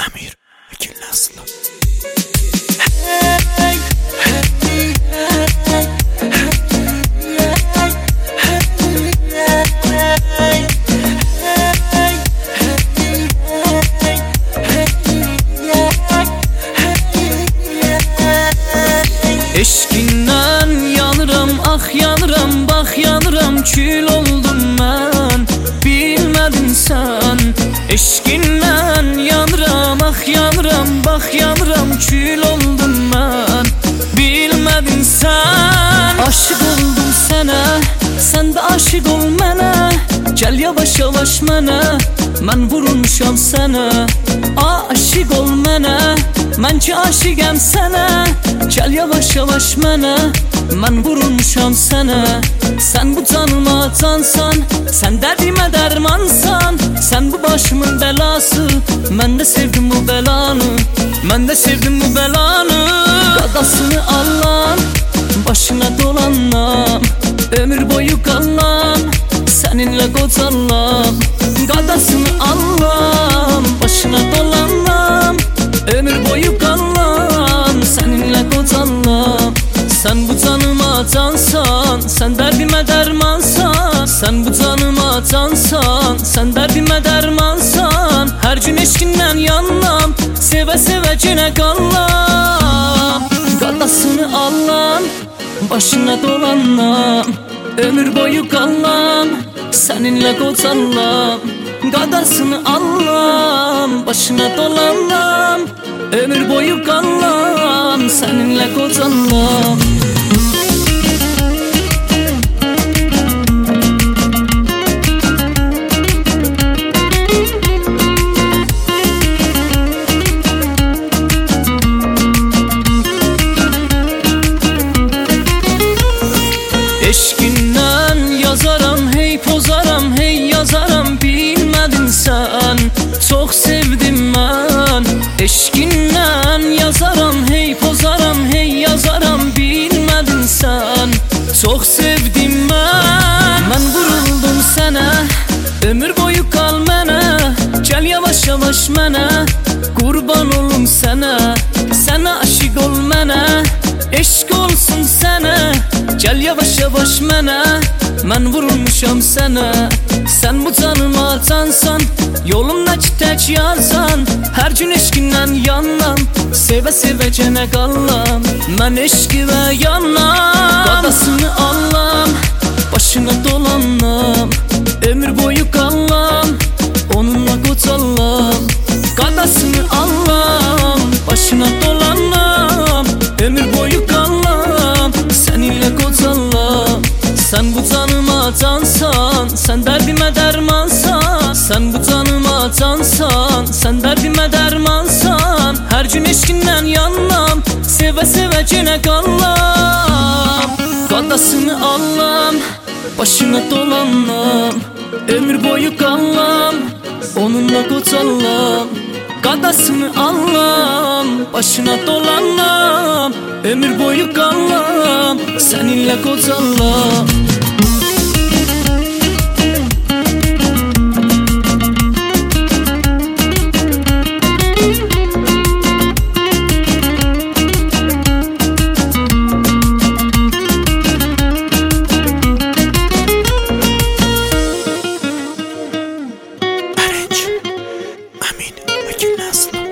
Amir Vekil Naslı. Eşkindən yanıram, ah yanıram, bak yanıram, kül oldum mən, bilmədin sən. Eşkindən yanıram, ah yanıram, bak yanıram, kül oldum mən, bilmədin sən. Aşık oldum sənə, sən də aşık ol mənə, gəl yavaş yavaş mənə, mən vurulmuşam sənə. Aşık ol mənə, mən ki aşıqəm sənə, gəl yavaş yavaş mənə, mən vurulmuşam sənə. Sən bu canıma cansan, sən dərdimə dərmansan, sən bu başımın bəlası, mən də sevdim bu bəlanı, mən də sevdim bu bəlanı. Qadasını alan, başına dolanam, ömür boyu qalam, səninlə qocalam. Qadasını alan, başına dolanam, ömür boyu qalam, səninlə qocalam. Sən bu canıma cansan, sən dərdimə dərmansan, sən bu canıma cansan, sən dərdimə dərmansan. Hər gün eşqindən yanlam, sevə sevə yenə qalam. Qadasını alam, başına dolanam, ömür boyu qalam, səninlə qocalam. Qadasını alam, başına dolanam, ömür boyu qalam, səninlə qocalam. Eşkindən yazaram, hey pozaram, hey yazaram, bilmədin sən, çox sevdim mən. Eşkindən yazaram, hey pozaram, hey yazaram, bilmədin sən, çox sevdim mən. Mən vuruldum sənə, ömür boyu qal mənə, gəl yavaş yavaş mənə, qurban olum sənə. Sənə aşiq ol mənə, eşq olsun sənə, gəl yavaş yavaş mənə, mən vurulmuşam sənə. Sən bu canıma cansan, yolumdakı tək yazan, hər gün eşqindən yanlam, sevə sevə yenə qalam, mən eşqivə yanam. Qadasını alam, başına dolanam, ömür boyu qalam, onunla qocalam. Qadasını alam, başına dolanam, ömür boyu qalam, səninlə qocalam. Sən bu canıma cansan, sən dərdimə dərmansan, sən bu canıma cansan, sən dərdimə dərmansan. Hər gün eşqindən yanlam, sevə sevə yenə qalam. Qadasını alam, başına dolanam, ömür boyu qalam, onunla qocalam. Qadasını alam, başına dolanam, ömür boyu qalam, səninlə qocalam. Amir Vekil Naslı.